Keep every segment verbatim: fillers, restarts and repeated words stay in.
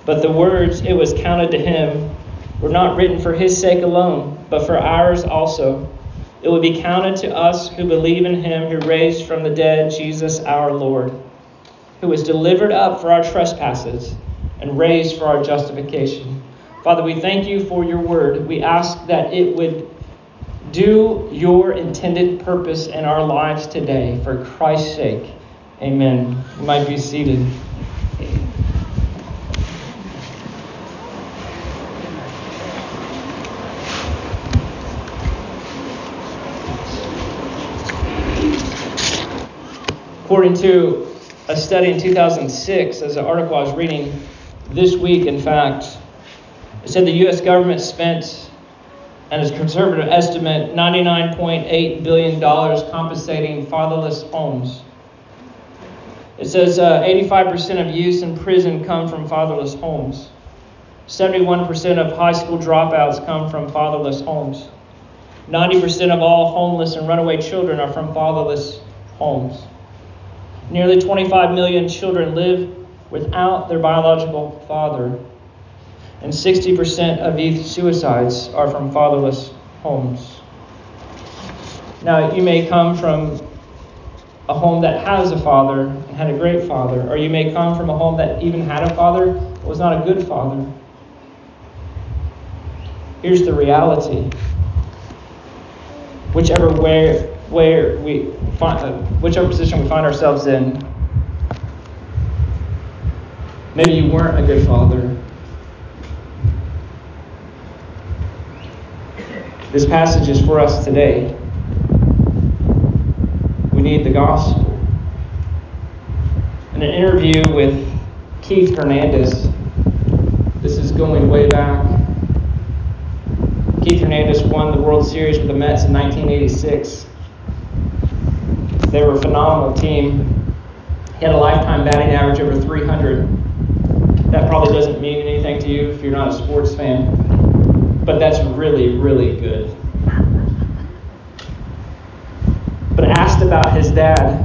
But the words, "it was counted to him," were not written for his sake alone, but for ours also. It will be counted to us who believe in him who raised from the dead Jesus our Lord, who was delivered up for our trespasses and raised for our justification. Father, we thank you for your word. We ask that it would do your intended purpose in our lives today for Christ's sake. Amen. You might be seated. According to a study in two thousand six, as an article I was reading this week, in fact, it said the U S government spent, and as a conservative estimate, ninety-nine point eight billion dollars compensating fatherless homes. It says uh, eighty-five percent of youths in prison come from fatherless homes. seventy-one percent of high school dropouts come from fatherless homes. ninety percent of all homeless and runaway children are from fatherless homes. Nearly twenty-five million children live without their biological father, and sixty percent of youth suicides are from fatherless homes. Now, you may come from a home that has a father and had a great father, or you may come from a home that even had a father but was not a good father. Here's the reality. Whichever way, where we find, uh, whichever position we find ourselves in, maybe you weren't a good father. This passage is for us today. We need the gospel. In an interview with Keith Hernandez, this is going way back. Keith Hernandez won the World Series with the Mets in nineteen eighty-six. They were a phenomenal team. He had a lifetime batting average over three hundred. That probably doesn't mean anything to you if you're not a sports fan, but that's really, really good. But asked about his dad,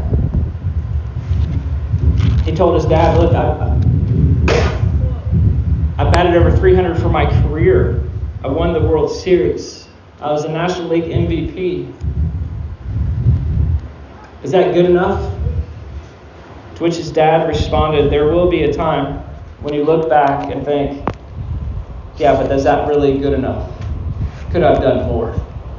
he told his dad, "Look, I, I batted over three hundred for my career. I won the World Series. I was a National League M V P. Is that good enough?" To which his dad responded, "There will be a time when you look back and think, yeah, but is that really good enough? Could I have done more?"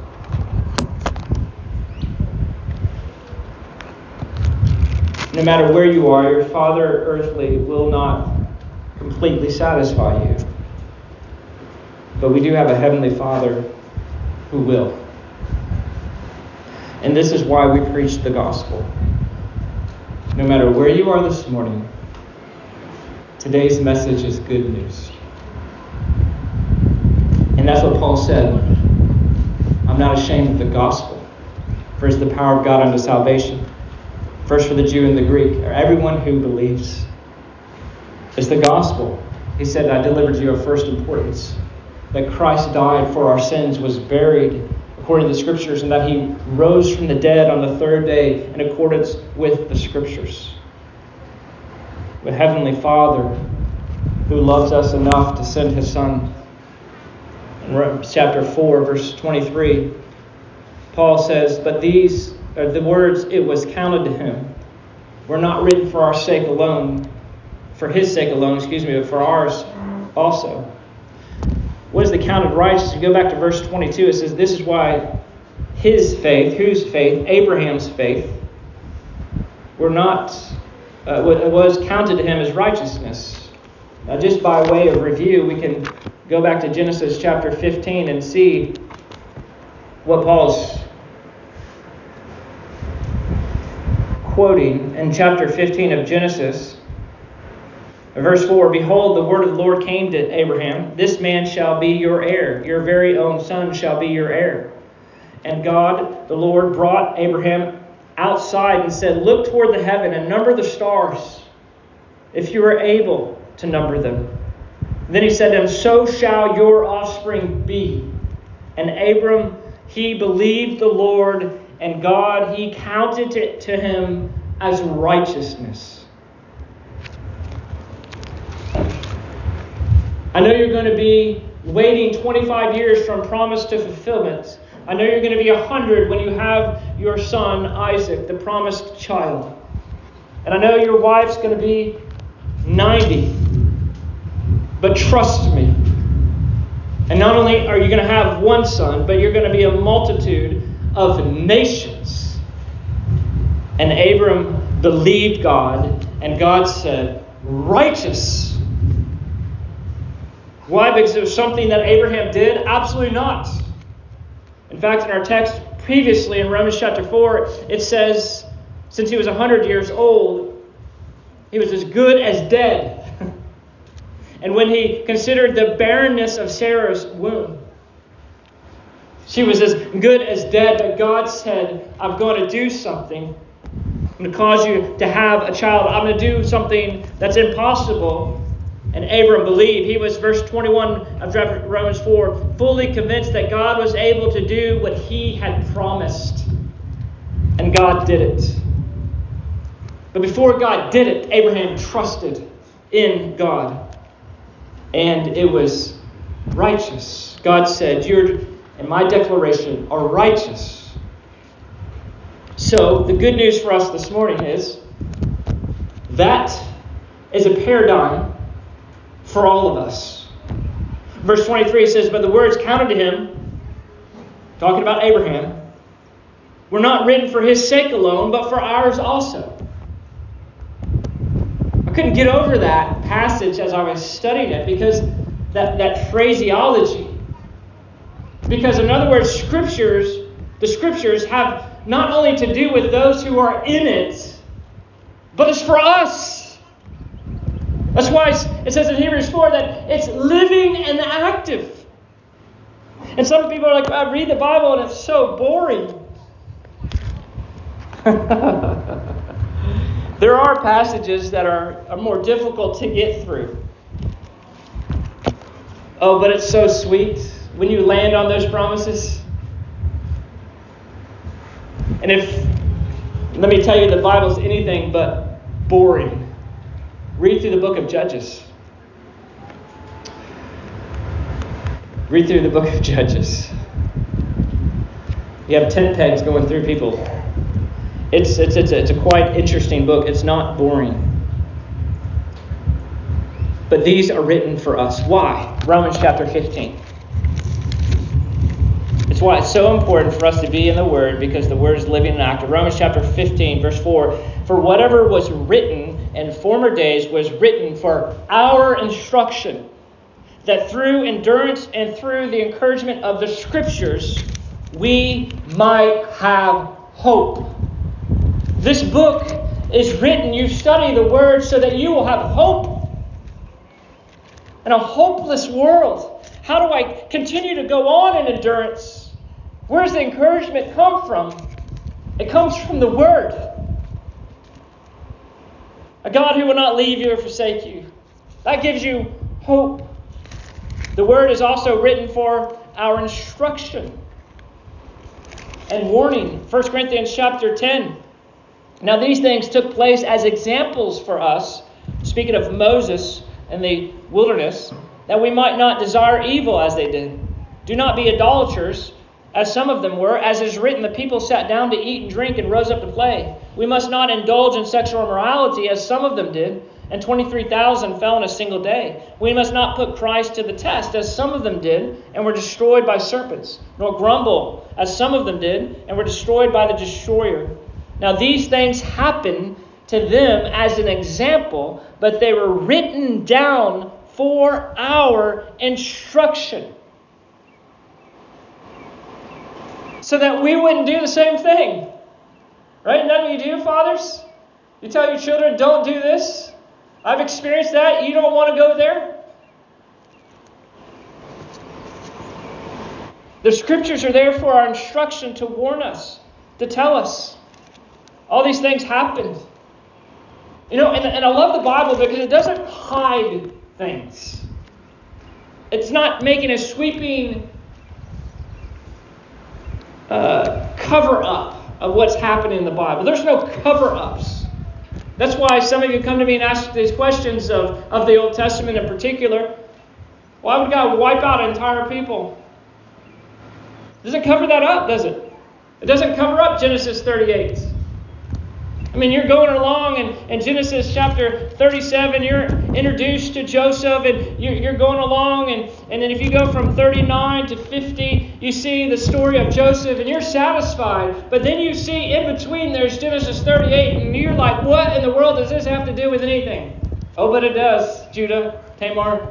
No matter where you are, your father earthly will not completely satisfy you. But we do have a heavenly Father who will. And this is why we preach the gospel. No matter where you are this morning, today's message is good news. And that's what Paul said. "I'm not ashamed of the gospel, for it's the power of God unto salvation. First for the Jew and the Greek, or everyone who believes." It's the gospel. He said, "I delivered you of first importance, that Christ died for our sins, was buried according to the Scriptures, and that he rose from the dead on the third day in accordance with the Scriptures." The Heavenly Father who loves us enough to send his Son. In chapter four, verse twenty-three, Paul says, "But these are the words, 'it was counted to him,' were not written for our sake alone, for his sake alone, excuse me, but for ours also." What is the counted righteous? If you go back to verse twenty-two, it says, "This is why his faith," whose faith? Abraham's faith, were not, uh, was counted to him as righteousness. Now, just by way of review, we can go back to Genesis chapter fifteen and see what Paul's quoting in chapter fifteen of Genesis. Verse four, "Behold, the word of the Lord came to Abraham, this man shall be your heir, your very own son shall be your heir. And God, the Lord, brought Abraham outside and said, look toward the heaven and number the stars, if you are able to number them. Then he said to him, so shall your offspring be. And Abram, he believed the Lord, and God, he counted it to him as righteousness." I know you're going to be waiting twenty-five years from promise to fulfillment. I know you're going to be one hundred when you have your son, Isaac, the promised child. And I know your wife's going to be ninety. But trust me. And not only are you going to have one son, but you're going to be a multitude of nations. And Abram believed God, and God said, righteous. Why? Because it was something that Abraham did? Absolutely not. In fact, in our text previously in Romans chapter four, it says, since he was one hundred years old, he was as good as dead. And when he considered the barrenness of Sarah's womb, she was as good as dead, but God said, I'm going to do something. I'm going to cause you to have a child. I'm going to do something that's impossible. And Abram believed. He was, verse twenty-one of Romans four, fully convinced that God was able to do what he had promised. And God did it. But before God did it, Abraham trusted in God. And it was righteous. God said, you and my declaration are righteous. So the good news for us this morning is that is a paradigm for all of us. Verse twenty-three says, but the words counted to him, talking about Abraham, were not written for his sake alone, but for ours also. I couldn't get over that passage as I was studying it because that, that phraseology. Because in other words, scriptures, the scriptures have not only to do with those who are in it, but it's for us. That's why it says in Hebrews four that it's living and active. And some people are like, I read the Bible and it's so boring. There are passages that are, are more difficult to get through. Oh, but it's so sweet when you land on those promises. And if, let me tell you, the Bible's anything but boring. Read through the book of Judges. Read through the book of Judges. You have tent pegs going through people. It's it's it's a, it's a quite interesting book. It's not boring. But these are written for us. Why? Romans chapter fifteen. It's why it's so important for us to be in the Word, because the Word is living and active. Romans chapter fifteen, verse four. For whatever was written in former days was written for our instruction, that through endurance and through the encouragement of the Scriptures, we might have hope. This book is written, you study the Word so that you will have hope. In a hopeless world, how do I continue to go on in endurance? Where does the encouragement come from? It comes from the Word. A God who will not leave you or forsake you. That gives you hope. The Word is also written for our instruction and warning. First Corinthians chapter ten. Now these things took place as examples for us, speaking of Moses in the wilderness, that we might not desire evil as they did. Do not be idolaters, as some of them were. As is written, the people sat down to eat and drink and rose up to play. We must not indulge in sexual immorality, as some of them did, and twenty-three thousand fell in a single day. We must not put Christ to the test, as some of them did, and were destroyed by serpents, nor grumble, as some of them did, and were destroyed by the destroyer. Now these things happened to them as an example, but they were written down for our instruction, so that we wouldn't do the same thing. Right? None of you do, fathers? You tell your children, don't do this. I've experienced that. You don't want to go there? The Scriptures are there for our instruction, to warn us, to tell us. All these things happened. You know, and, and I love the Bible because it doesn't hide things. It's not making a sweeping uh, cover-up of what's happening in the Bible. There's no cover-ups. That's why some of you come to me and ask these questions of, of the Old Testament in particular. Why would God wipe out an entire people? It doesn't cover that up, does it? It doesn't cover up Genesis thirty-eight. I mean, you're going along in, in Genesis chapter thirty-seven, you're introduced to Joseph, and you're, you're going along, and, and then if you go from thirty-nine to fifty, you see the story of Joseph, and you're satisfied. But then you see in between there's Genesis thirty-eight, and you're like, what in the world does this have to do with anything? Oh, but it does, Judah, Tamar.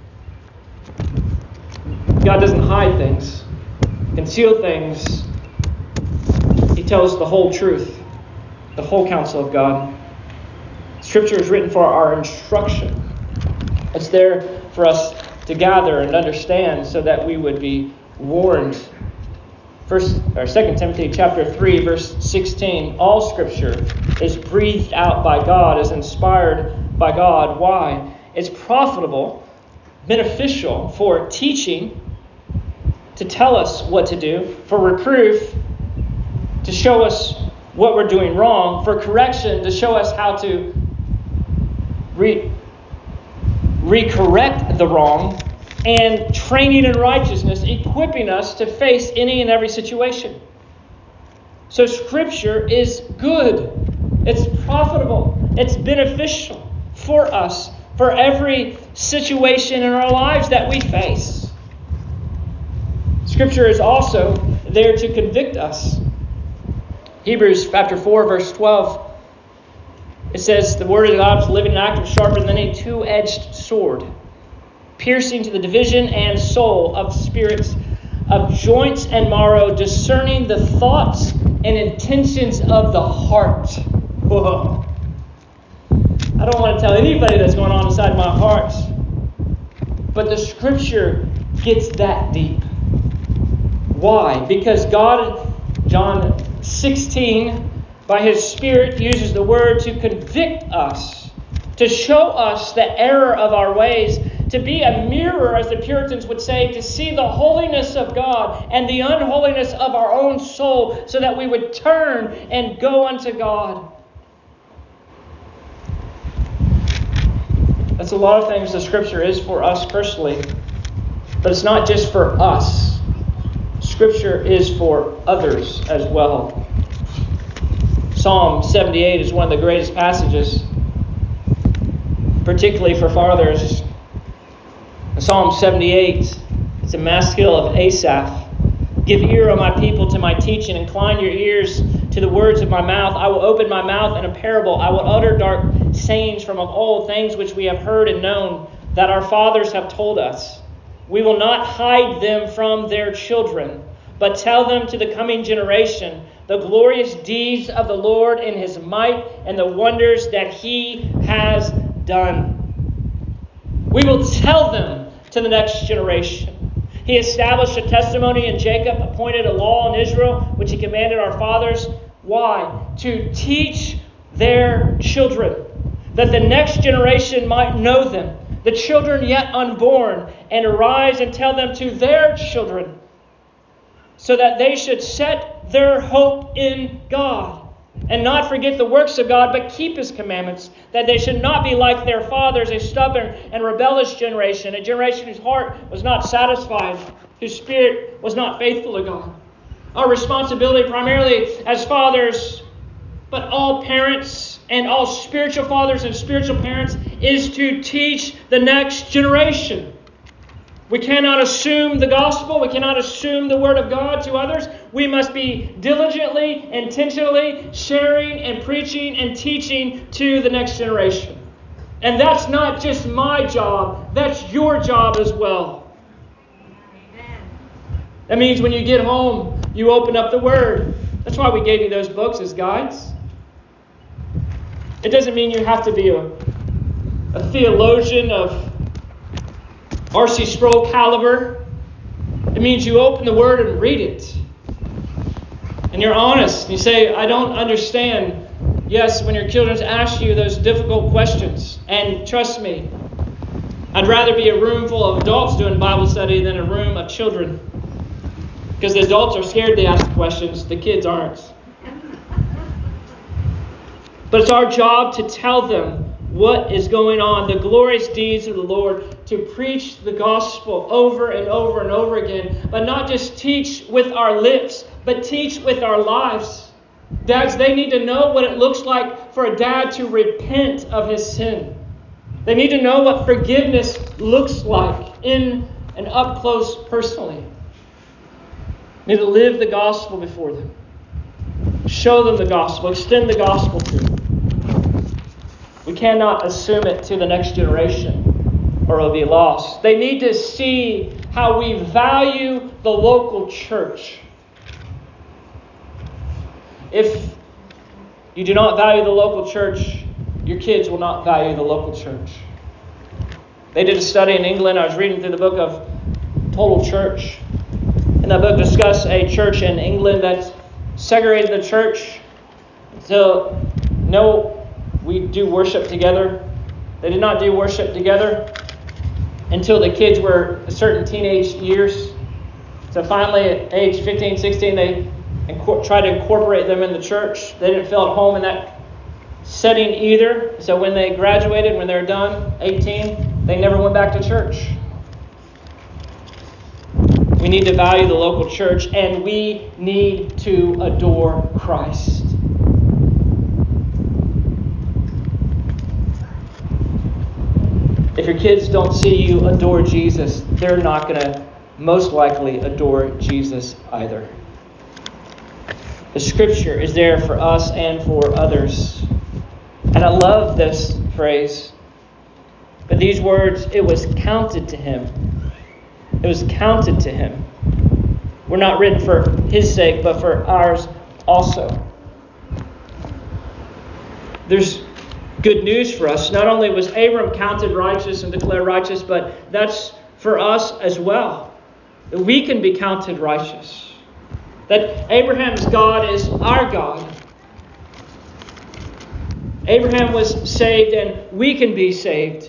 God doesn't hide things, conceal things. He tells the whole truth. The whole counsel of God. Scripture is written for our instruction. It's there for us to gather and understand so that we would be warned. First or Second Timothy chapter three, verse sixteen. All Scripture is breathed out by God, is inspired by God. Why? It's profitable, beneficial for teaching, to tell us what to do, for reproof, to show us what we're doing wrong, for correction, to show us how to re- re-correct the wrong, and training in righteousness, equipping us to face any and every situation. So Scripture is good. It's profitable. It's beneficial for us, for every situation in our lives that we face. Scripture is also there to convict us. Hebrews chapter four, verse twelve, it says, the word of God is living and active, sharper than any two-edged sword, piercing to the division and soul of spirits, of joints and marrow, discerning the thoughts and intentions of the heart. Whoa. I don't want to tell anybody that's going on inside my heart, but the Scripture gets that deep. Why? Because God, John sixteen, by His Spirit uses the Word to convict us, to show us the error of our ways, to be a mirror, as the Puritans would say, to see the holiness of God and the unholiness of our own soul, so that we would turn and go unto God. That's a lot of things the Scripture is for us personally, but it's not just for us. Scripture is for others as well. Psalm seventy-eight is one of the greatest passages, particularly for fathers. Psalm seventy-eight, it's a maskil of Asaph. Give ear, O my people, to my teaching. Incline your ears to the words of my mouth. I will open my mouth in a parable. I will utter dark sayings from of old, things which we have heard and known, that our fathers have told us. We will not hide them from their children, but tell them to the coming generation the glorious deeds of the Lord in His might and the wonders that He has done. We will tell them to the next generation. He established a testimony in Jacob, appointed a law in Israel, which He commanded our fathers. Why? To teach their children, that the next generation might know them, the children yet unborn, and arise and tell them to their children, so that they should set their hope in God, and not forget the works of God, but keep His commandments, that they should not be like their fathers, a stubborn and rebellious generation, a generation whose heart was not satisfied, whose spirit was not faithful to God. Our responsibility primarily as fathers, but all parents and all spiritual fathers and spiritual parents, is to teach the next generation. We cannot assume the gospel. We cannot assume the word of God to others. We must be diligently, intentionally sharing and preaching and teaching to the next generation. And that's not just my job. That's your job as well. Amen. That means when you get home, you open up the Word. That's why we gave you those books as guides. It doesn't mean you have to be a, a theologian of R C Sproul caliber. It means you open the Word and read it. And you're honest. You say, I don't understand. Yes, when your children ask you those difficult questions. And trust me, I'd rather be a room full of adults doing Bible study than a room of children. Because the adults are scared to ask questions. The kids aren't. But it's our job to tell them what is going on, the glorious deeds of the Lord. to preach the gospel over and over and over again, but not just teach with our lips, but teach with our lives. Dads, they need to know what it looks like for a dad to repent of his sin. They need to know what forgiveness looks like in and up close personally. They need to live the gospel before them. Show them the gospel. Extend the gospel to them. We cannot assume it to the next generation or it'll be lost. They need to see how we value the local church. If you do not value the local church, your kids will not value the local church. They did a study in England. I was reading through the book of Total Church. And that book discussed a church in England that segregated the church. So, no, we do worship together. They did not do worship together until the kids were a certain teenage years. So finally, at age fifteen, sixteen, they inco- tried to incorporate them in the church. They didn't feel at home in that setting either. So when they graduated, when they were done, eighteen, they never went back to church. We need to value the local church, and we need to adore Christ. If your kids don't see you adore Jesus, they're not going to most likely adore Jesus either. The Scripture is there for us and for others. And I love this phrase. But these words, it was counted to him. It was counted to him. We're not written for his sake, but for ours also. There's good news for us. Not only was Abram counted righteous and declared righteous, but that's for us as well. That we can be counted righteous. That Abraham's God is our God. Abraham was saved and we can be saved.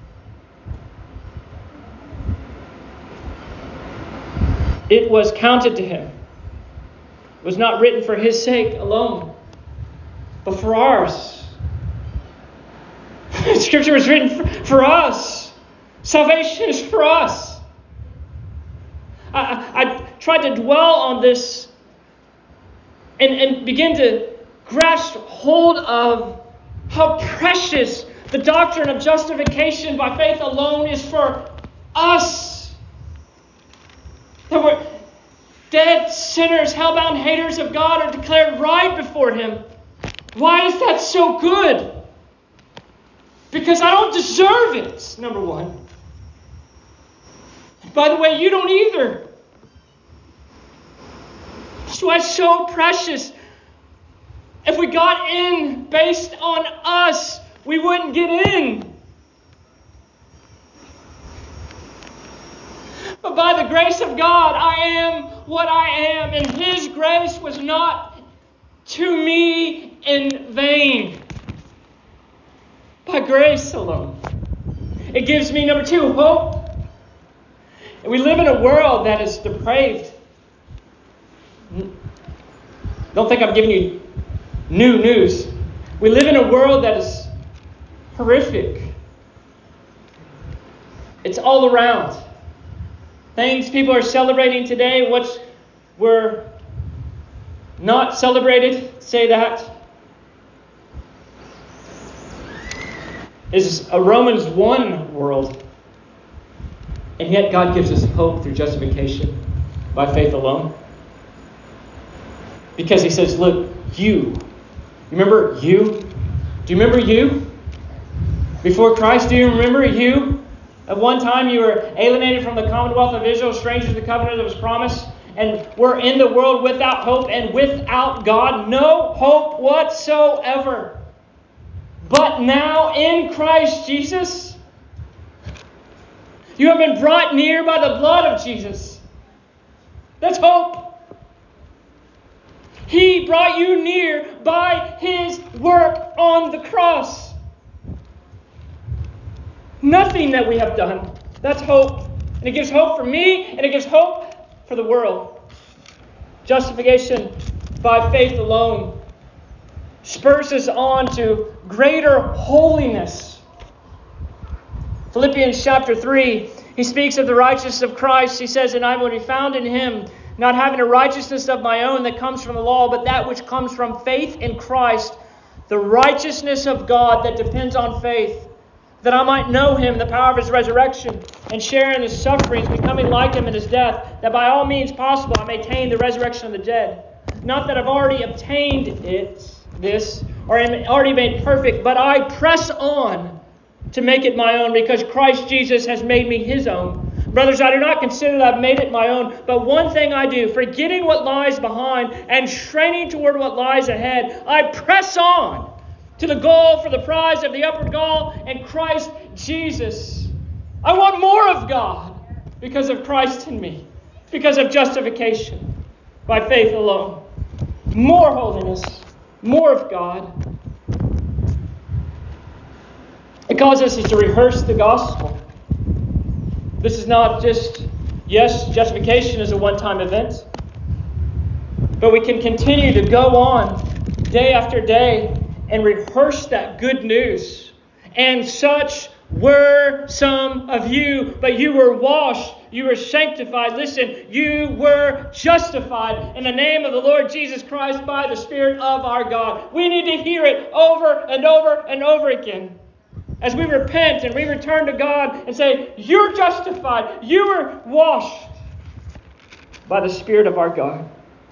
It was counted to him. It was not written for his sake alone, but for ours. Scripture was written for, for us. Salvation is for us. I, I, I tried to dwell on this and, and begin to grasp hold of how precious the doctrine of justification by faith alone is for us. That we're dead sinners, hell-bound haters of God are declared right before Him. Why is that so good? Because I don't deserve it, number one. By the way, you don't either. That's why it's so precious. If we got in based on us, we wouldn't get in. But by the grace of God, I am what I am, and His grace was not to me in vain. By grace alone. It gives me, number two, hope. And we live in a world that is depraved. Don't think I'm giving you new news. We live in a world that is horrific. It's all around. Things people are celebrating today, what were not celebrated, say that, is a Romans one world. And yet God gives us hope through justification by faith alone. Because He says, look, you. Remember you? Do you remember you? Before Christ, do you remember you? At one time you were alienated from the commonwealth of Israel, strangers to the covenant of His promise, and were in the world without hope and without God. No hope whatsoever. But now in Christ Jesus, you have been brought near by the blood of Jesus. That's hope. He brought you near by His work on the cross. Nothing that we have done. That's hope. And it gives hope for me, and it gives hope for the world. Justification by faith alone spurs us on to greater holiness. Philippians chapter three, he speaks of the righteousness of Christ. He says, and I will be found in him, not having a righteousness of my own that comes from the law, but that which comes from faith in Christ, the righteousness of God that depends on faith, that I might know him, the power of his resurrection, and share in his sufferings, becoming like him in his death, that by all means possible I may attain the resurrection of the dead. Not that I've already obtained it, this, or am already made perfect, but I press on to make it my own, because Christ Jesus has made me his own. Brothers, I do not consider that I've made it my own, but one thing I do, forgetting what lies behind and straining toward what lies ahead, I press on to the goal for the prize of the upward goal in Christ Jesus. I want more of God because of Christ in me, because of justification by faith alone. More holiness, more of God. It causes us to rehearse the gospel. This is not just, yes, justification is a one-time event, but we can continue to go on day after day and rehearse that good news. And such were some of you, but you were washed, you were sanctified. Listen, you were justified in the name of the Lord Jesus Christ by the Spirit of our God. We need to hear it over and over and over again. As we repent and we return to God and say, you're justified, you were washed by the Spirit of our God.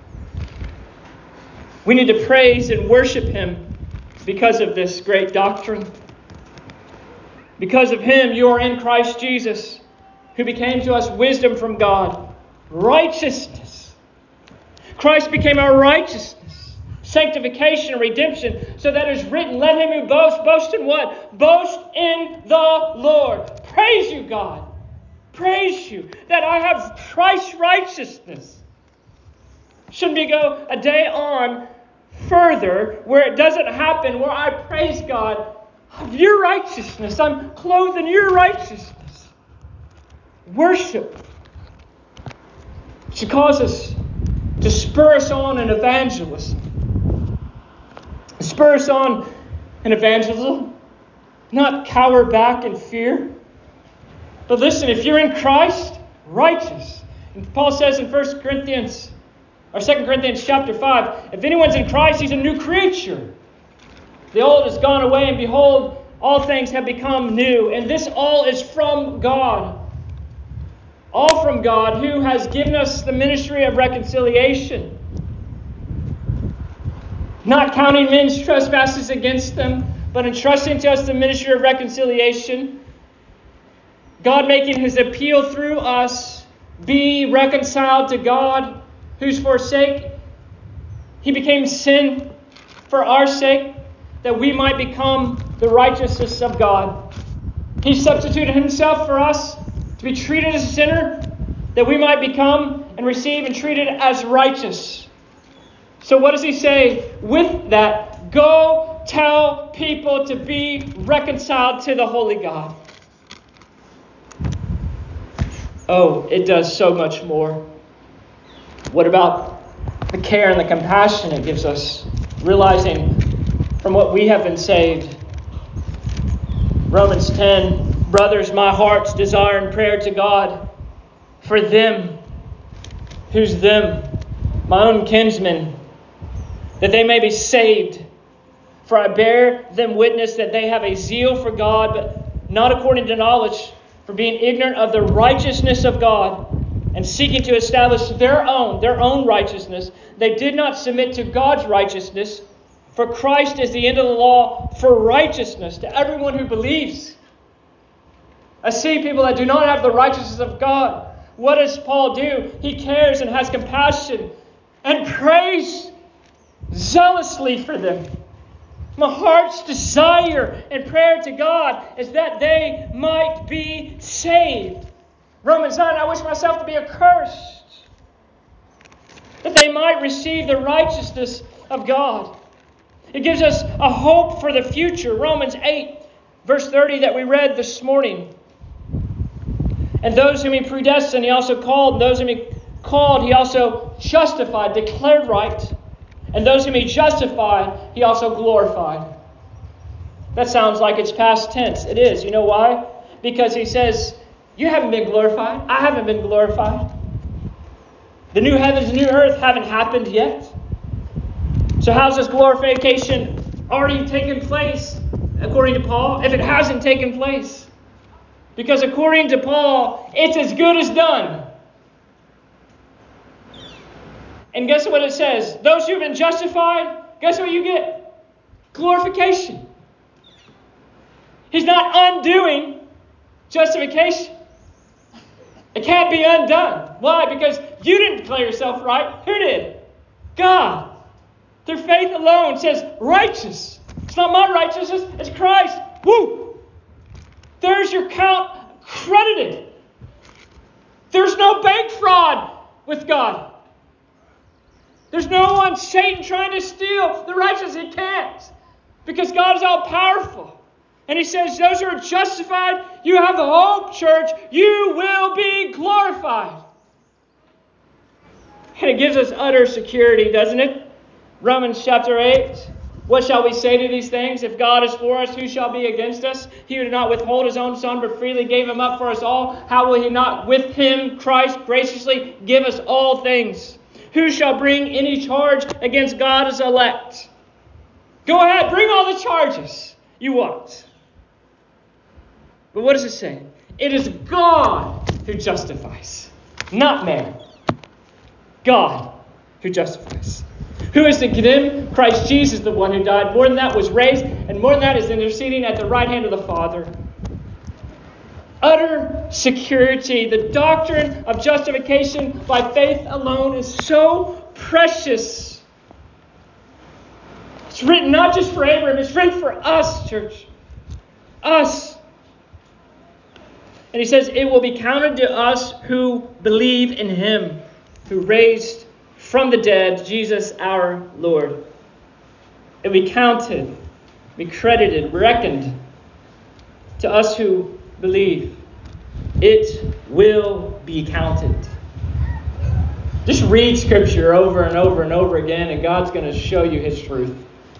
We need to praise and worship him because of this great doctrine. Because of him, you are in Christ Jesus, who became to us wisdom from God, righteousness. Christ became our righteousness. Sanctification and redemption, so that it is written, let him who boasts, boast in what? Boast in the Lord. Praise you, God. Praise you that I have Christ's righteousness. Shouldn't we go a day on further where it doesn't happen, where I praise God of your righteousness. I'm clothed in your righteousness. Worship should cause us to spur us on in evangelism. Spur us on in evangelism, not cower back in fear. But listen, if you're in Christ, righteous. And Paul says in First Corinthians, or Second Corinthians chapter five, if anyone's in Christ, he's a new creature. The old has gone away, and behold, all things have become new. And this all is from God. All from God, who has given us the ministry of reconciliation. Not counting men's trespasses against them, but entrusting to us the ministry of reconciliation. God making his appeal through us, be reconciled to God, whose for sake he became sin for our sake, that we might become the righteousness of God. He substituted himself for us to be treated as a sinner, that we might become and receive and treated as righteous. So what does he say with that? Go tell people to be reconciled to the Holy God. Oh, it does so much more. What about the care and the compassion it gives us, realizing from what we have been saved? Romans ten, brothers, my heart's desire and prayer to God for them. Who's them? My own kinsmen, that they may be saved. For I bear them witness that they have a zeal for God, but not according to knowledge, for being ignorant of the righteousness of God, and seeking to establish their own, their own righteousness, they did not submit to God's righteousness. For Christ is the end of the law for righteousness to everyone who believes. I see people that do not have the righteousness of God. What does Paul do? He cares and has compassion and prays zealously for them. My heart's desire and prayer to God is that they might be saved. Romans nine, I wish myself to be accursed, that they might receive the righteousness of God. It gives us a hope for the future. Romans eight, verse thirty that we read this morning. And those whom he predestined, he also called. And those whom he called, he also justified, declared right. And those whom he justified, he also glorified. That sounds like it's past tense. It is. You know why? because he says, you haven't been glorified. I haven't been glorified. The new heavens and new earth haven't happened yet. So how's this glorification already taken place, according to Paul, if it hasn't taken place? Because according to Paul, it's as good as done. And guess what it says? Those who have been justified, guess what you get? Glorification. He's not undoing justification. It can't be undone. Why? Because you didn't declare yourself right. Who did? God. Through faith alone says righteous. It's not my righteousness, it's Christ. Woo! There's your count credited. There's no bank fraud with God. There's no one, Satan, trying to steal the righteous. He can't. Because God is all powerful. And he says, those who are justified, you have hope, church. You will be glorified. And it gives us utter security, doesn't it? Romans chapter eight. What shall we say to these things? If God is for us, who shall be against us? He who did not withhold his own Son, but freely gave him up for us all, how will he not with him, Christ, graciously give us all things? Who shall bring any charge against God's elect? Go ahead, bring all the charges you want. But what does it say? It is God who justifies, not man. God who justifies. Who is to condemn? Christ Jesus, the one who died. More than that, was raised. And more than that, is interceding at the right hand of the Father. Utter security. The doctrine of justification by faith alone is so precious. It's written not just for Abraham. It's written for us, church. Us. And he says, it will be counted to us who believe in him, who raised from the dead Jesus our Lord. It will be counted, be credited, reckoned to us who believe. It will be counted. Just read Scripture over and over and over again, and God's going to show you his truth.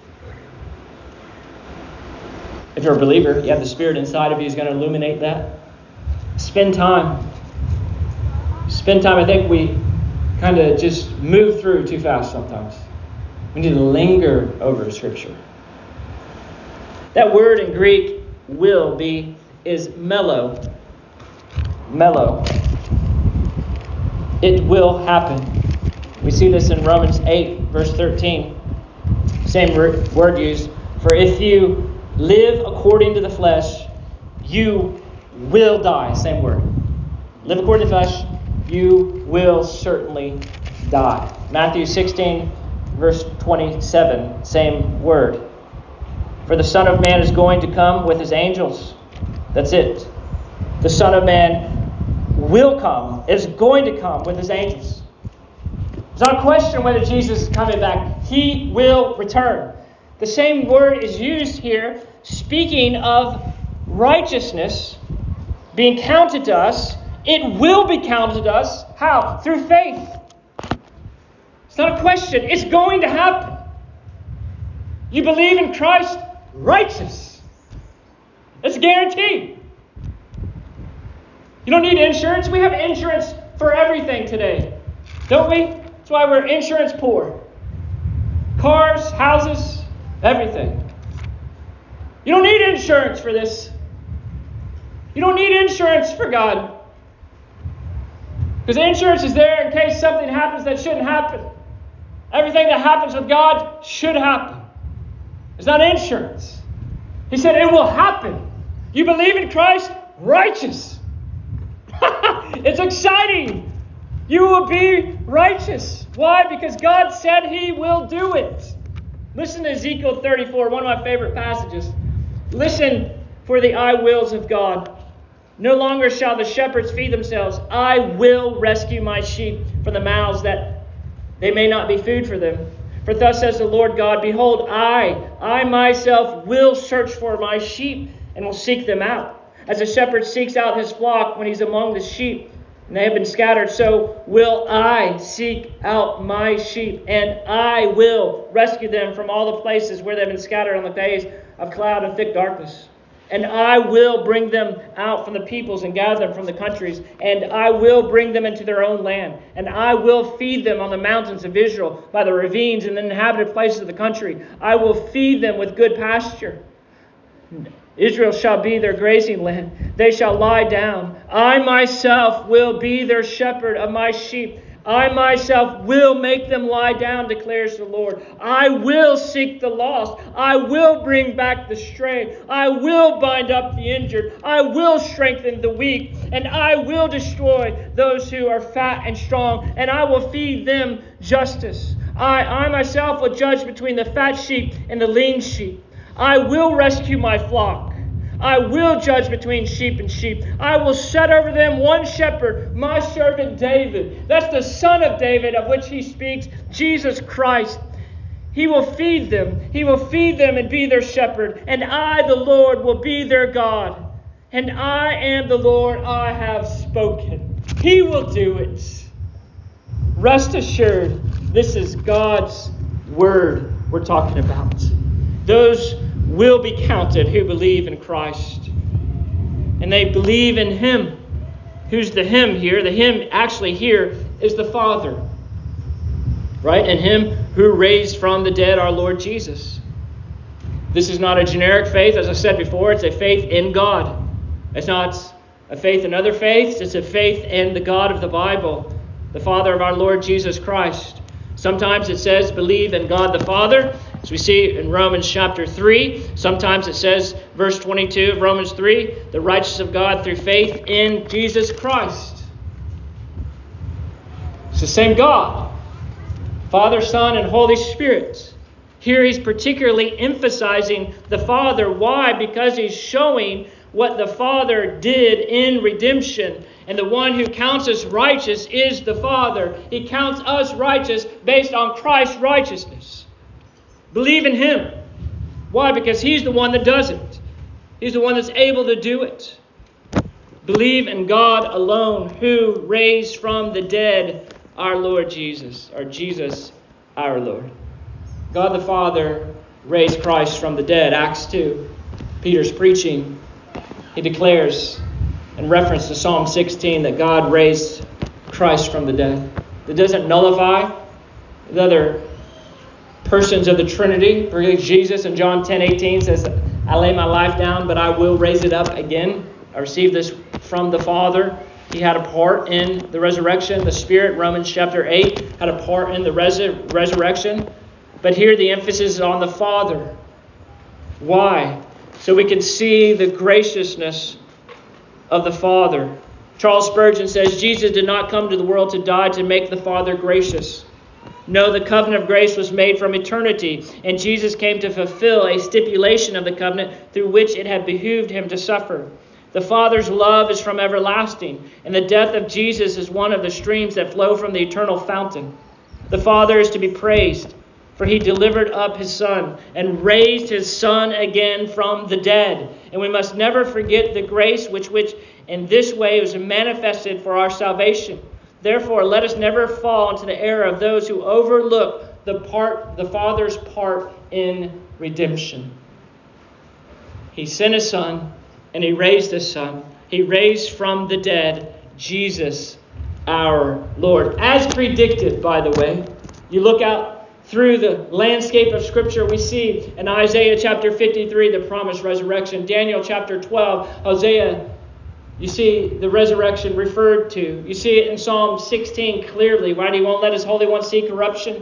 If you're a believer, you have the Spirit inside of you who's going to illuminate that. Spend time. Spend time. I think we kind of just move through too fast sometimes. We need to linger over Scripture. That word in Greek, will be, is mello. Mello. It will happen. We see this in Romans eight, verse thirteen. Same word used. For if you live according to the flesh, you will die. Same word. Live according to the flesh, you will certainly die. Matthew sixteen, verse twenty-seven. Same word. For the Son of Man is going to come with his angels. That's it. The Son of Man will come, is going to come with his angels. It's not a question whether Jesus is coming back. He will return. The same word is used here, speaking of righteousness being counted to us. It will be counted to us. How? Through faith. It's not a question. It's going to happen. You believe in Christ, righteous. It's guaranteed. You don't need insurance. We have insurance for everything today, don't we? That's why we're insurance poor. Cars, houses, everything. You don't need insurance for this. You don't need insurance for God. Because insurance is there in case something happens that shouldn't happen. Everything that happens with God should happen. It's not insurance. He said it will happen. You believe in Christ? Righteous. It's exciting. You will be righteous. Why? Because God said he will do it. Listen to Ezekiel thirty-four, one of my favorite passages. Listen for the I wills of God. No longer shall the shepherds feed themselves. I will rescue my sheep from the mouths, that they may not be food for them. For thus says the Lord God, behold, I, I myself will search for my sheep and will seek them out. As a shepherd seeks out his flock when he's among the sheep, and they have been scattered, so will I seek out my sheep, and I will rescue them from all the places where they've been scattered on the days of cloud and thick darkness. And I will bring them out from the peoples and gather them from the countries. And I will bring them into their own land. And I will feed them on the mountains of Israel, by the ravines and the inhabited places of the country. I will feed them with good pasture. Israel shall be their grazing land. They shall lie down. I myself will be their shepherd of my sheep. I myself will make them lie down, declares the Lord. I will seek the lost. I will bring back the stray. I will bind up the injured. I will strengthen the weak. And I will destroy those who are fat and strong. And I will feed them justice. I, I myself will judge between the fat sheep and the lean sheep. I will rescue my flock. I will judge between sheep and sheep. I will set over them one shepherd, my servant David. That's the son of David of which he speaks, Jesus Christ. He will feed them. He will feed them and be their shepherd. And I, the Lord, will be their God. And I am the Lord, I have spoken. He will do it. Rest assured, this is God's word we're talking about. Those will be counted who believe in Christ. And they believe in Him. Who's the Him here? The Him actually here is the Father. Right? And Him who raised from the dead our Lord Jesus. This is not a generic faith. As I said before, it's a faith in God. It's not a faith in other faiths. It's a faith in the God of the Bible, the Father of our Lord Jesus Christ. Sometimes it says believe in God the Father, as we see in Romans chapter three. Sometimes it says, verse twenty-two of Romans three, the righteousness of God through faith in Jesus Christ. It's the same God, Father, Son, and Holy Spirit. Here he's particularly emphasizing the Father. Why? Because he's showing what the Father did in redemption. And the one who counts us righteous is the Father. He counts us righteous based on Christ's righteousness. Believe in Him. Why? Because He's the one that does it. He's the one that's able to do it. Believe in God alone, who raised from the dead our Lord Jesus, or Jesus our Lord. God the Father raised Christ from the dead. Acts two, Peter's preaching. He declares in reference to Psalm sixteen that God raised Christ from the dead. That doesn't nullify the other persons of the Trinity. For Jesus in John ten eighteen says, I lay my life down, but I will raise it up again. I received this from the Father. He had a part in the resurrection. The Spirit, Romans chapter eight, had a part in the res- resurrection. But here the emphasis is on the Father. Why? So we can see the graciousness of the Father. Charles Spurgeon says, Jesus did not come to the world to die to make the Father gracious. No, the covenant of grace was made from eternity, and Jesus came to fulfill a stipulation of the covenant through which it had behooved Him to suffer. The Father's love is from everlasting, and the death of Jesus is one of the streams that flow from the eternal fountain. The Father is to be praised, for He delivered up His Son and raised His Son again from the dead. And we must never forget the grace which, which in this way was manifested for our salvation. Therefore, let us never fall into the error of those who overlook the part, the Father's part in redemption. He sent His Son, and He raised His Son. He raised from the dead Jesus, our Lord. As predicted, by the way, you look out through the landscape of Scripture, we see in Isaiah chapter fifty-three, the promised resurrection. Daniel chapter twelve, Hosea, you see the resurrection referred to. You see it in Psalm sixteen clearly. Right? He won't let His Holy One see corruption.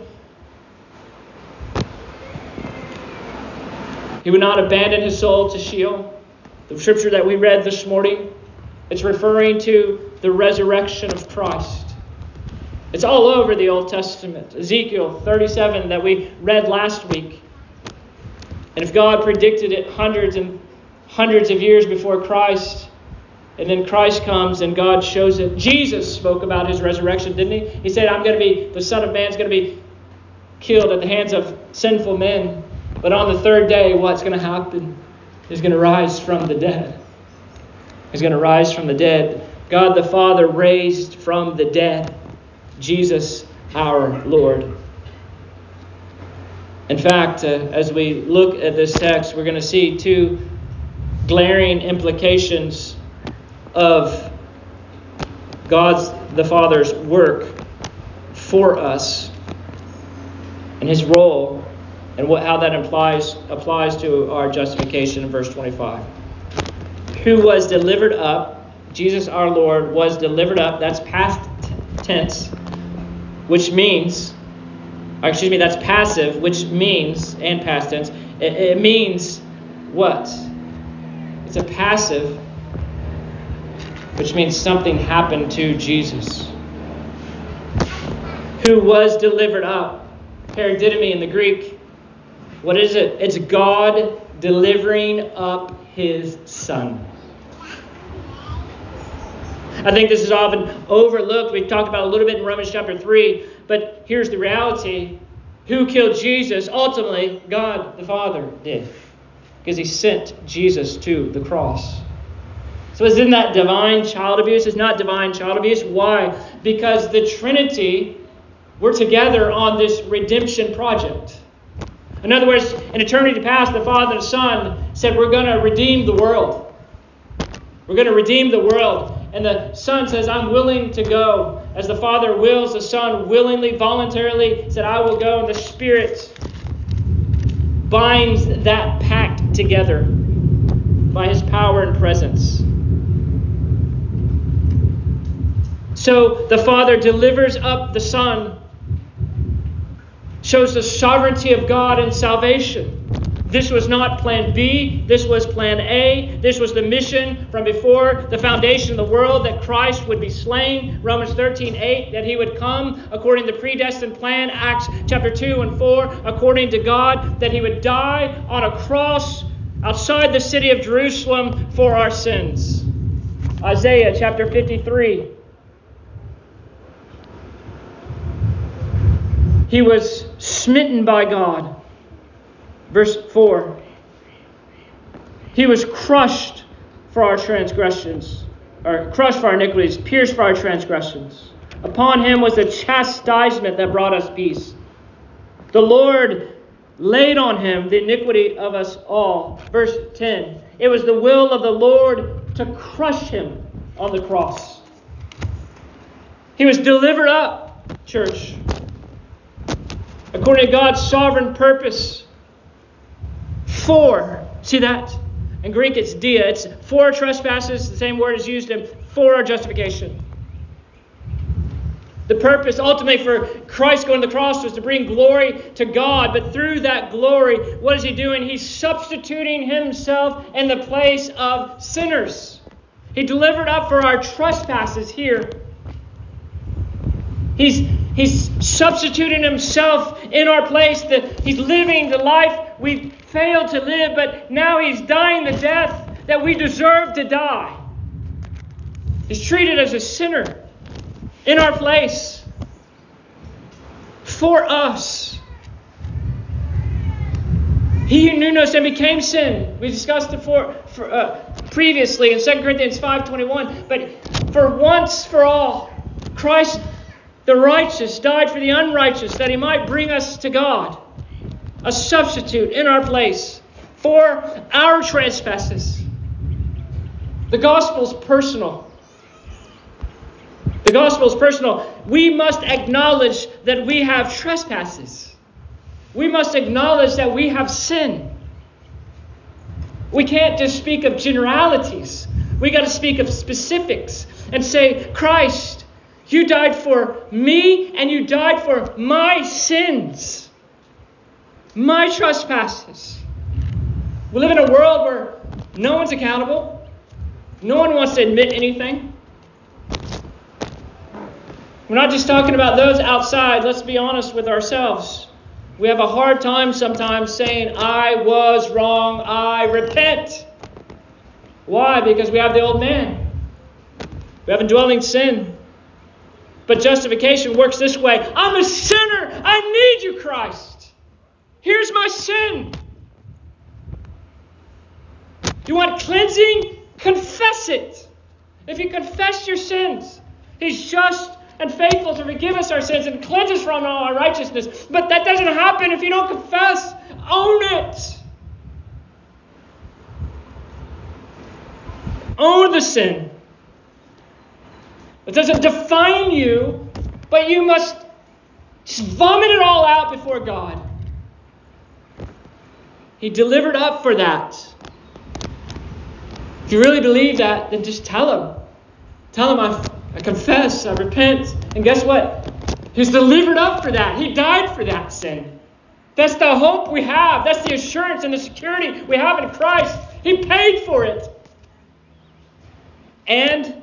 He would not abandon His soul to Sheol. The scripture that we read this morning, it's referring to the resurrection of Christ. It's all over the Old Testament. Ezekiel thirty-seven that we read last week. And if God predicted it hundreds and hundreds of years before Christ, and then Christ comes and God shows it. Jesus spoke about His resurrection, didn't He? He said, I'm going to be, the Son of Man is going to be killed at the hands of sinful men. But on the third day, what's going to happen? He's going to rise from the dead. He's going to rise from the dead. God the Father raised from the dead Jesus our Lord. In fact, uh, as we look at this text, we're going to see two glaring implications of God's, the Father's work for us and his role and what, how that implies, applies to our justification in verse twenty-five. Who was delivered up, Jesus our Lord was delivered up, that's past tense, which means, or excuse me, that's passive, which means, and past tense, it, it means what? It's a passive, which means something happened to Jesus. Who was delivered up. Paradidomi in the Greek. What is it? It's God delivering up his Son. I think this is often overlooked. We've talked about it a little bit in Romans chapter three. But here's the reality. Who killed Jesus? Ultimately, God the Father did. Because he sent Jesus to the cross. So isn't that divine child abuse? It's not divine child abuse. Why? Because the Trinity were together on this redemption project. In other words, in eternity past, the Father and the Son said, we're going to redeem the world. We're going to redeem the world. And the Son says, I'm willing to go. As the Father wills, the Son willingly, voluntarily said, I will go. And the Spirit binds that pact together by his power and presence. So the Father delivers up the Son, shows the sovereignty of God in salvation. This was not plan B. This was plan A. This was the mission from before the foundation of the world, that Christ would be slain. Romans thirteen eight, that he would come according to the predestined plan. Acts chapter two and four, according to God, that he would die on a cross outside the city of Jerusalem for our sins. Isaiah chapter fifty-three. He was smitten by God. Verse four. He was crushed for our transgressions, or crushed for our iniquities, pierced for our transgressions. Upon him was the chastisement that brought us peace. The Lord laid on him the iniquity of us all. Verse ten. It was the will of the Lord to crush him on the cross. He was delivered up, church, according to God's sovereign purpose. For, see that? In Greek it's dia. It's for our trespasses. The same word is used in for our justification. The purpose ultimately for Christ going to the cross was to bring glory to God. But through that glory, what is he doing? He's substituting himself in the place of sinners. He delivered up for our trespasses here. He's He's substituting himself in our place. That he's living the life we failed to live, but now he's dying the death that we deserve to die. He's treated as a sinner in our place for us. He who knew no sin became sin. We discussed it for, for, uh, previously in Second Corinthians five twenty-one. But for once for all, Christ the righteous died for the unrighteous, that he might bring us to God. A substitute in our place for our trespasses. The gospel is personal. The gospel is personal. We must acknowledge that we have trespasses. We must acknowledge that we have sin. We can't just speak of generalities. We got to speak of specifics and say, Christ, you died for me and you died for my sins, my trespasses. We live in a world where no one's accountable. No one wants to admit anything. We're not just talking about those outside. Let's be honest with ourselves. We have a hard time sometimes saying, I was wrong, I repent. Why? Because we have the old man. We have indwelling sin. But justification works this way. I'm a sinner. I need you, Christ. Here's my sin. You want cleansing? Confess it. If you confess your sins, he's just and faithful to forgive us our sins and cleanse us from all unrighteousness. But that doesn't happen if you don't confess. Own it. Own the sin. It doesn't define you, but you must just vomit it all out before God. He delivered up for that. If you really believe that, then just tell him. Tell him, I, I confess, I repent. And guess what? He's delivered up for that. He died for that sin. That's the hope we have. That's the assurance and the security we have in Christ. He paid for it. And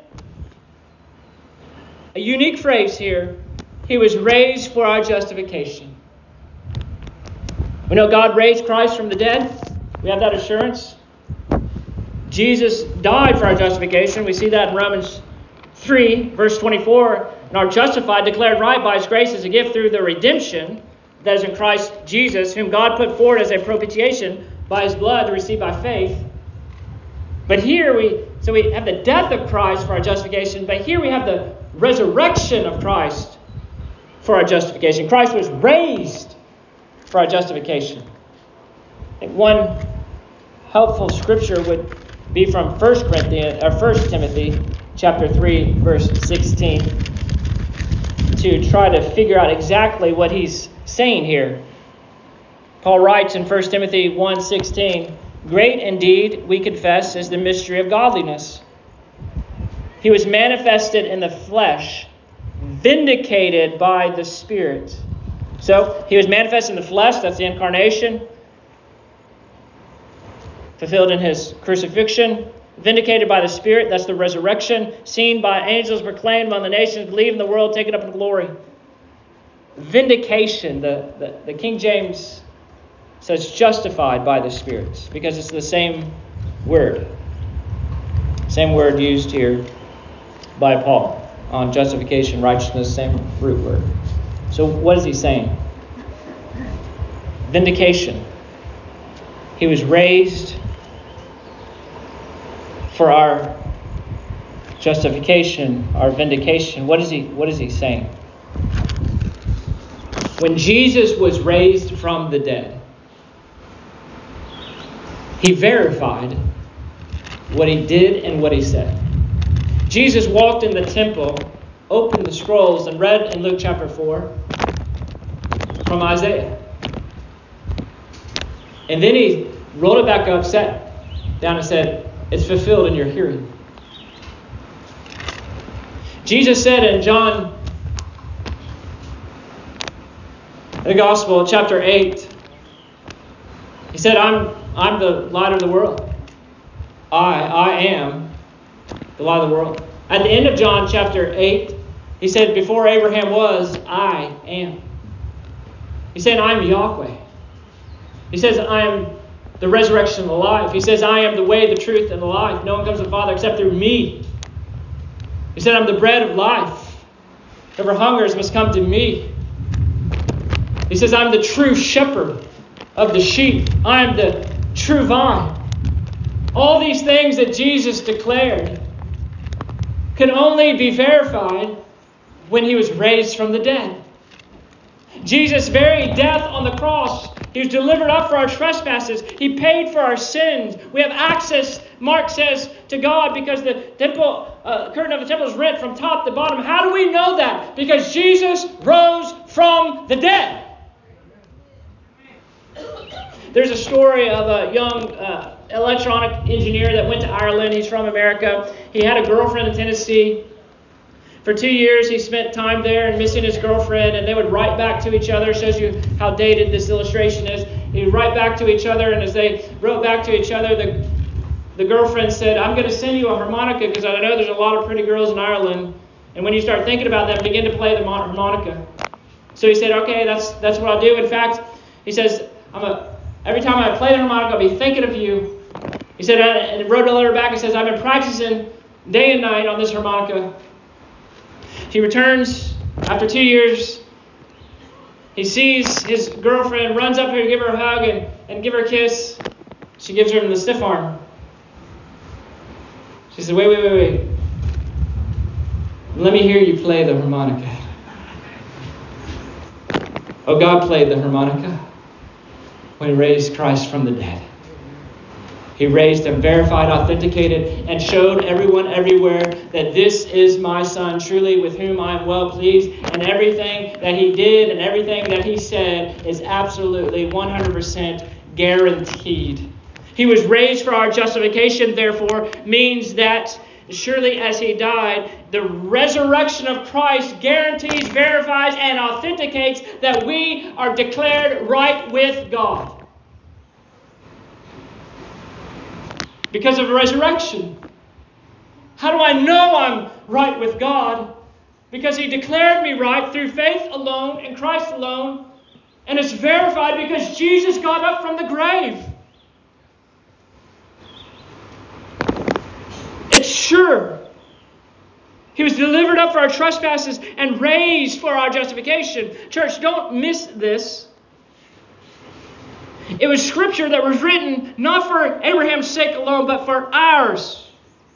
a unique phrase here, he was raised for our justification. We know God raised Christ from the dead. We have that assurance. Jesus died for our justification. We see that in Romans three, verse twenty-four. And are justified, declared right by his grace as a gift through the redemption that is in Christ Jesus, whom God put forward as a propitiation by his blood to receive by faith. But here we, so we have the death of Christ for our justification, but here we have the resurrection of Christ for our justification. Christ was raised for our justification. I think one helpful scripture would be from First Corinthians or First Timothy chapter three, verse sixteen, to try to figure out exactly what he's saying here. Paul writes in First Timothy one sixteen, great indeed, we confess, is the mystery of godliness. He was manifested in the flesh, vindicated by the Spirit. So, he was manifested in the flesh, that's the incarnation, fulfilled in his crucifixion, vindicated by the Spirit, that's the resurrection, seen by angels, proclaimed among the nations, believed in the world, taken up in glory. Vindication, the, the, the King James says justified by the Spirit, because it's the same word. Same word used here by Paul on justification, righteousness, same root word. So what is he saying? Vindication. He was raised for our justification, our vindication. What is he, what is he saying? When Jesus was raised from the dead, he verified what he did and what he said. Jesus walked in the temple, opened the scrolls, and read in Luke chapter four from Isaiah. And then he rolled it back up, sat down and said, it's fulfilled in your hearing. Jesus said in John, the Gospel, chapter eight, he said, I'm I'm the light of the world. I, I am the light of the world. At the end of John chapter eight, he said, before Abraham was, I am. He said, I'm Yahweh. He says, I am the resurrection and the life. He says, I am the way, the truth, and the life. No one comes to the Father except through me. He said, I'm the bread of life. Whoever hungers must come to me. He says, I'm the true shepherd of the sheep. I am the true vine. All these things that Jesus declared can only be verified when he was raised from the dead. Jesus' very death on the cross, he was delivered up for our trespasses. He paid for our sins. We have access, Mark says, to God because the temple uh, curtain of the temple is rent from top to bottom. How do we know that? Because Jesus rose from the dead. There's a story of a young uh, electronic engineer that went to Ireland. He's from America. He had a girlfriend in Tennessee. For two years, he spent time there and missing his girlfriend, and they would write back to each other. It shows you how dated this illustration is. He would write back to each other, and as they wrote back to each other, the, the girlfriend said, I'm going to send you a harmonica because I know there's a lot of pretty girls in Ireland, and when you start thinking about them, begin to play the harmonica. So he said, okay, that's that's what I'll do. In fact, he says, I'm a Every time I play the harmonica, I'll be thinking of you. He said, and he wrote a letter back and says, I've been practicing day and night on this harmonica. He returns after two years. He sees his girlfriend, runs up here to give her a hug and, and give her a kiss. She gives him the stiff arm. She said, wait, wait, wait, wait. Let me hear you play the harmonica. Oh, God played the harmonica when he raised Christ from the dead. He raised him, verified, authenticated, and showed everyone everywhere that this is my Son, truly with whom I am well pleased. And everything that he did and everything that he said is absolutely one hundred percent guaranteed. He was raised for our justification, therefore, means that surely as he died, the resurrection of Christ guarantees, verifies, and authenticates that we are declared right with God. Because of the resurrection. How do I know I'm right with God? Because he declared me right through faith alone in Christ alone. And it's verified because Jesus got up from the grave. It's sure. He was delivered up for our trespasses and raised for our justification. Church, don't miss this. It was Scripture that was written not for Abraham's sake alone, but for ours.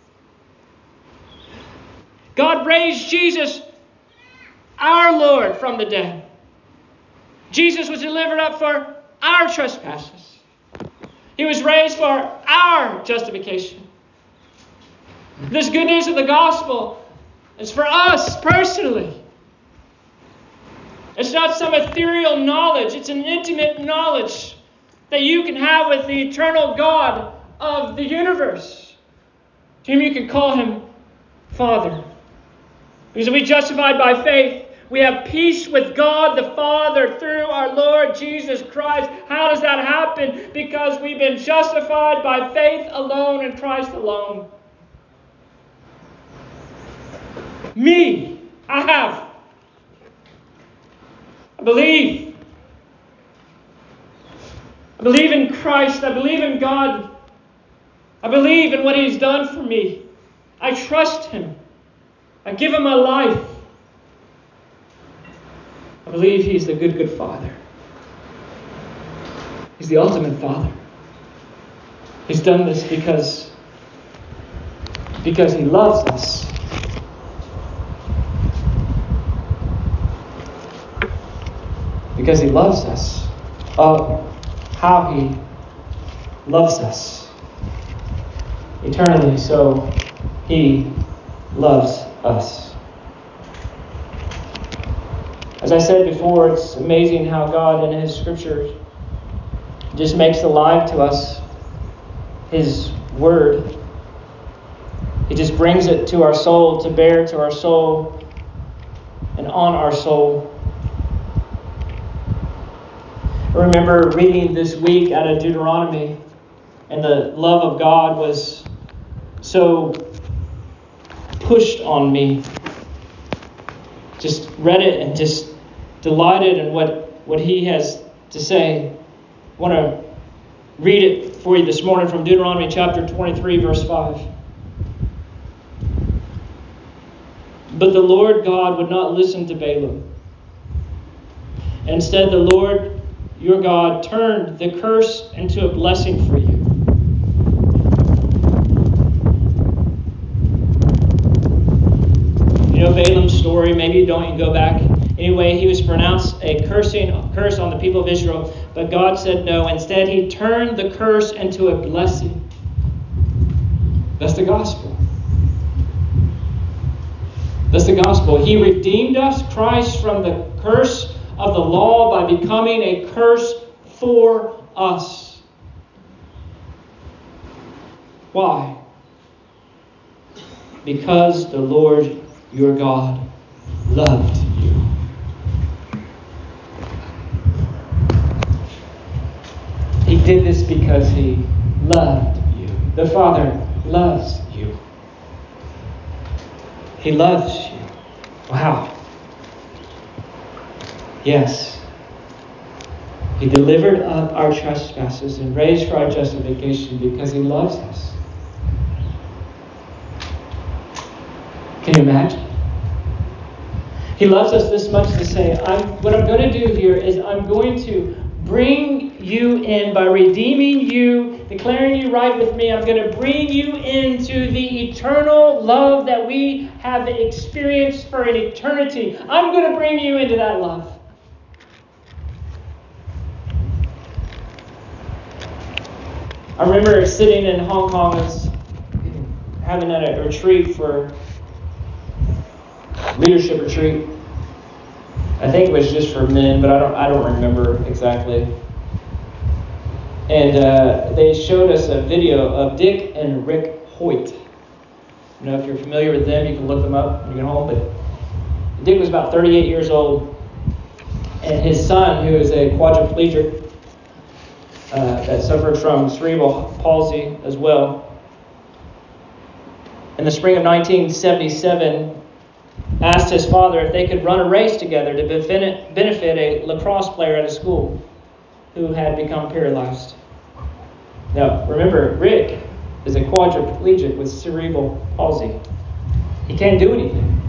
God raised Jesus, our Lord, from the dead. Jesus was delivered up for our trespasses. He was raised for our justification. This good news of the gospel is for us personally. It's not some ethereal knowledge. It's an intimate knowledge that you can have with the eternal God of the universe, to whom you can call him Father. Because we justified by faith, we have peace with God the Father through our Lord Jesus Christ. How does that happen? Because we've been justified by faith alone in Christ alone. Me, I have. I believe. I believe in Christ. I believe in God. I believe in what he's done for me. I trust him. I give him my life. I believe he's the good, good Father. He's the ultimate Father. He's done this because, because he loves us. Because he loves us. Oh, how he loves us. Eternally, so he loves us. As I said before, it's amazing how God in his scriptures just makes alive to us his word. He just brings it to our soul, to bear to our soul and on our soul. I remember reading this week out of Deuteronomy, and the love of God was so pushed on me. Just read it and just delighted in what, what he has to say. I want to read it for you this morning from Deuteronomy chapter twenty-three, verse five. But the Lord God would not listen to Balaam. Instead, the Lord your God turned the curse into a blessing for you. You know Balaam's story. Maybe you don't. You go back. Anyway, he was pronounced a cursing curse on the people of Israel, but God said no. Instead, he turned the curse into a blessing. That's the gospel. That's the gospel. He redeemed us, Christ, from the curse of the law by becoming a curse for us. Why? Because the Lord your God loved you. He did this because he loved you. The Father loves you. He loves you. Wow. Yes. He delivered up our trespasses and raised for our justification because he loves us. Can you imagine? He loves us this much to say, I'm, what I'm going to do here is I'm going to bring you in by redeeming you, declaring you right with me. I'm going to bring you into the eternal love that we have experienced for an eternity. I'm going to bring you into that love. I remember sitting in Hong Kong, I was having a retreat for leadership retreat. I think it was just for men, but I don't I don't remember exactly. And uh, they showed us a video of Dick and Rick Hoyt. You know, if you're familiar with them, you can look them up when you get home. But Dick was about thirty-eight years old, and his son, who is a quadriplegic, uh, that suffered from cerebral palsy as well, in the spring of nineteen seventy-seven, asked his father if they could run a race together to benefit a lacrosse player at a school who had become paralyzed. Now, remember, Rick is a quadriplegic with cerebral palsy. He can't do anything.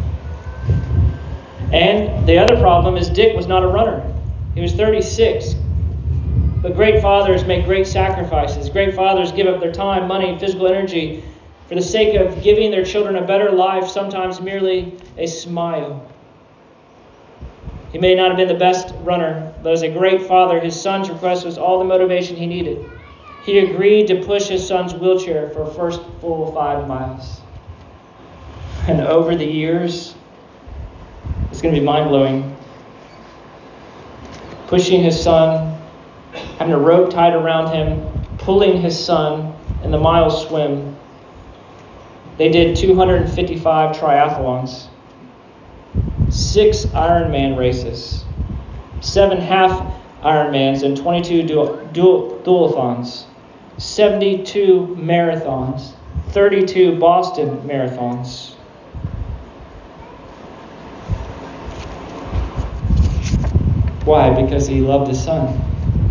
And the other problem is Dick was not a runner. He was thirty-six. But great fathers make great sacrifices. Great fathers give up their time, money, and physical energy for the sake of giving their children a better life, sometimes merely a smile. He may not have been the best runner, but as a great father, his son's request was all the motivation he needed. He agreed to push his son's wheelchair for a first full five miles. And over the years, it's going to be mind-blowing. Pushing his son, having a rope tied around him, pulling his son in the mile swim. They did two hundred fifty-five triathlons, six Ironman races, seven half Ironmans, and twenty-two dual, dual, dualathons, seventy-two marathons, thirty-two Boston marathons. Why? Because he loved his son.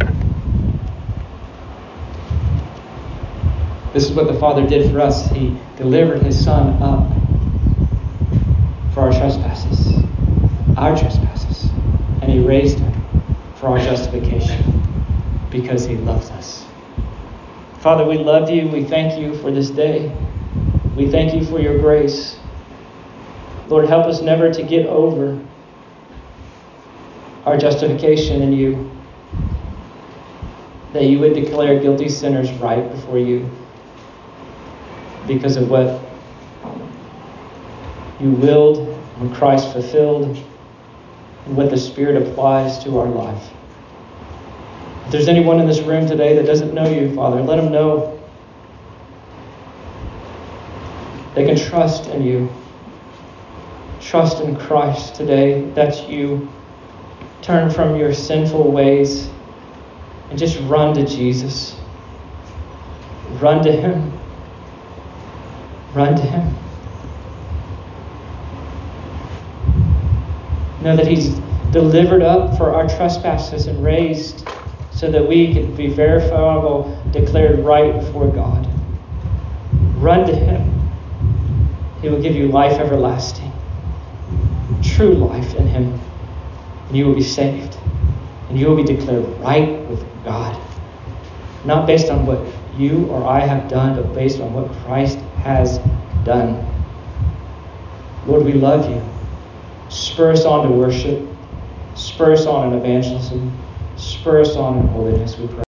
This is what the Father did for us. He delivered his Son up for our trespasses, our trespasses, and he raised him for our justification because he loves us. Father, we love you. We thank you for this day. We thank you for your grace. Lord, help us never to get over our justification in you, that you would declare guilty sinners right before you because of what you willed and Christ fulfilled and what the Spirit applies to our life. If there's anyone in this room today that doesn't know you, Father, let them know they can trust in you. Trust in Christ today. That's you. Turn from your sinful ways and just run to Jesus. Run to him. Run to him. Know that he's delivered up for our trespasses and raised so that we can be verifiable, declared right before God. Run to him. He will give you life everlasting, true life in him. And you will be saved. And you will be declared right with God. Not based on what you or I have done, but based on what Christ has done. Lord, we love you. Spur us on to worship. Spur us on in evangelism. Spur us on in holiness, we pray.